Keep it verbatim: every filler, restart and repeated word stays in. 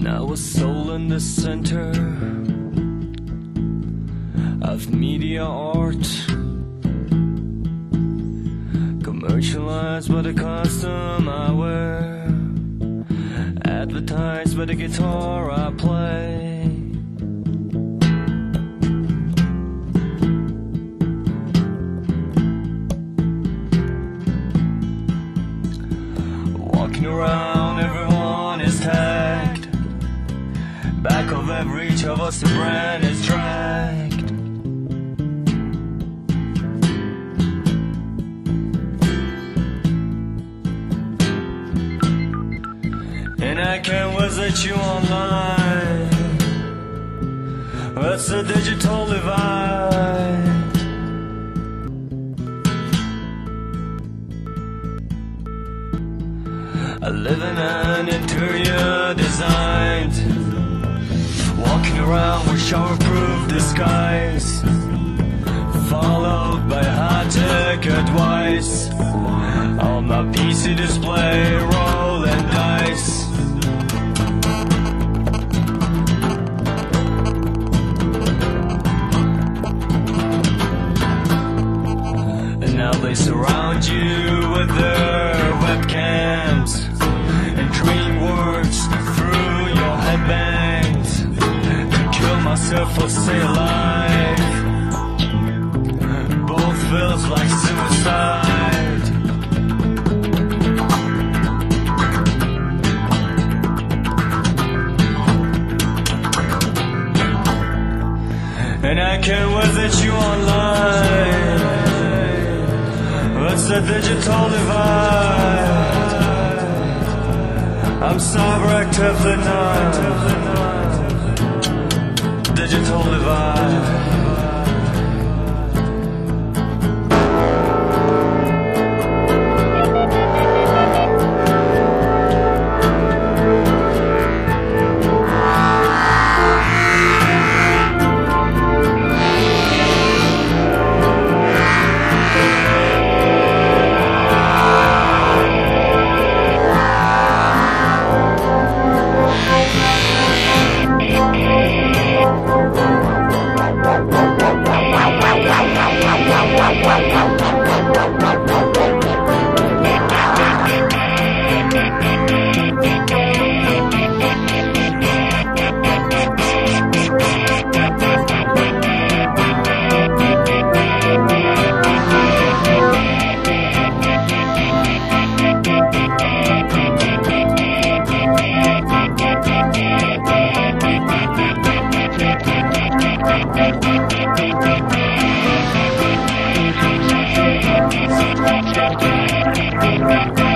I was soul in the center of media art, commercialized by the costume I wear, advertised by the guitar I play. Walking around, everyone is tagged. Back of every each of us, the brand is dragged. And I can't visit you online. That's the digital divide. I live in an interior designed, walking around with shower-proof disguise, followed by high-tech advice on my P C display, rolling dice. And now they surround you with their webcams and dream words through your headbands. To kill myself or stay alive, both feels like suicide. And I can't visit you online. What's the digital divide? I'm cyber actively not. Digital divide. Thank you.